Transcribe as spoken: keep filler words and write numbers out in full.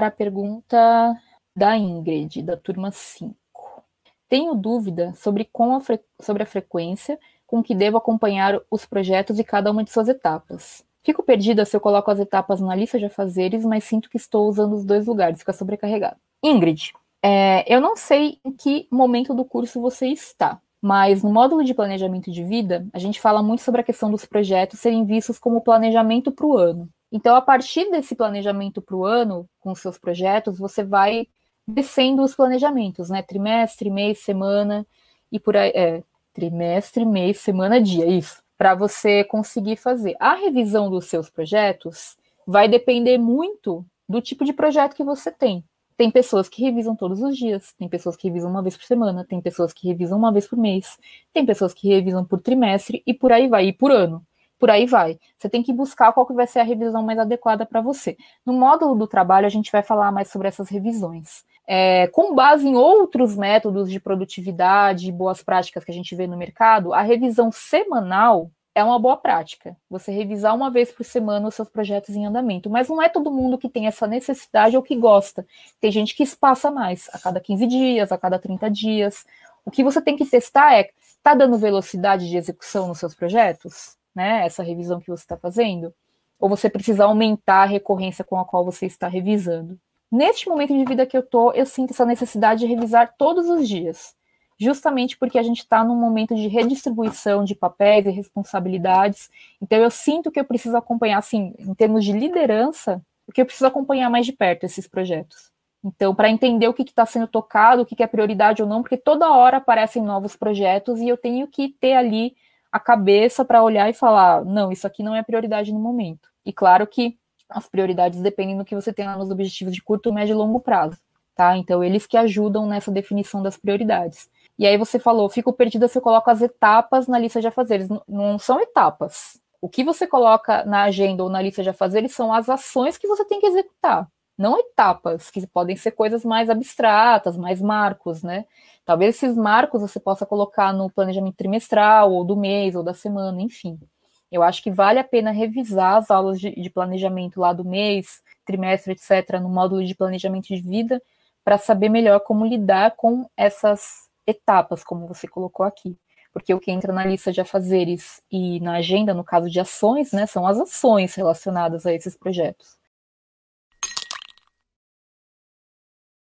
para a pergunta da Ingrid, da turma cinco. Tenho dúvida sobre, com a fre... sobre a frequência com que devo acompanhar os projetos e cada uma de suas etapas. Fico perdida se eu coloco as etapas na lista de afazeres, mas sinto que estou usando os dois lugares, fica sobrecarregado. Ingrid, é, eu não sei em que momento do curso você está, mas no módulo de planejamento de vida, a gente fala muito sobre a questão dos projetos serem vistos como planejamento para o ano. Então, a partir desse planejamento para o ano, com os seus projetos, você vai descendo os planejamentos, né? Trimestre, mês, semana, e por aí. É, trimestre, mês, semana, dia, isso. Para você conseguir fazer. A revisão dos seus projetos vai depender muito do tipo de projeto que você tem. Tem pessoas que revisam todos os dias, tem pessoas que revisam uma vez por semana, tem pessoas que revisam uma vez por mês, tem pessoas que revisam por trimestre, e por aí vai, e por ano. Por aí vai. Você tem que buscar qual que vai ser a revisão mais adequada para você. No módulo do trabalho, a gente vai falar mais sobre essas revisões. É, com base em outros métodos de produtividade e boas práticas que a gente vê no mercado, a revisão semanal é uma boa prática. Você revisar uma vez por semana os seus projetos em andamento. Mas não é todo mundo que tem essa necessidade ou que gosta. Tem gente que espaça mais, a cada quinze dias, a cada trinta dias. O que você tem que testar é, está dando velocidade de execução nos seus projetos? Né, essa revisão que você está fazendo? Ou você precisa aumentar a recorrência com a qual você está revisando? Neste momento de vida que eu tô, eu sinto essa necessidade de revisar todos os dias, justamente porque a gente está num momento de redistribuição de papéis e responsabilidades, então eu sinto que eu preciso acompanhar, assim, em termos de liderança, que eu preciso acompanhar mais de perto esses projetos. Então, para entender o que está sendo tocado, o que, que é prioridade ou não, porque toda hora aparecem novos projetos e eu tenho que ter ali a cabeça para olhar e falar, não, isso aqui não é prioridade no momento. E claro que as prioridades dependem do que você tem lá nos objetivos de curto, médio e longo prazo, tá? Então, eles que ajudam nessa definição das prioridades. E aí você falou, fico perdida se eu coloco as etapas na lista de afazeres. Não, não são etapas. O que você coloca na agenda ou na lista de afazeres são as ações que você tem que executar. Não etapas, que podem ser coisas mais abstratas, mais marcos, né? Talvez esses marcos você possa colocar no planejamento trimestral, ou do mês, ou da semana, enfim. Eu acho que vale a pena revisar as aulas de, de planejamento lá do mês, trimestre, etcétera, no módulo de planejamento de vida, para saber melhor como lidar com essas etapas, como você colocou aqui. Porque o que entra na lista de afazeres e na agenda, no caso de ações, né, são as ações relacionadas a esses projetos.